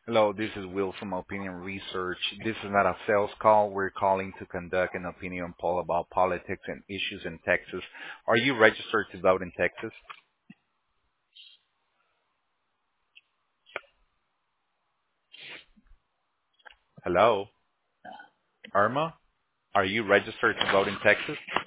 Hello, this is Will from Opinion Research. This is not a sales call. We're calling to conduct an opinion poll about politics and issues in Texas. Are you registered to vote in Texas? Hello? Irma? Are you registered to vote in Texas?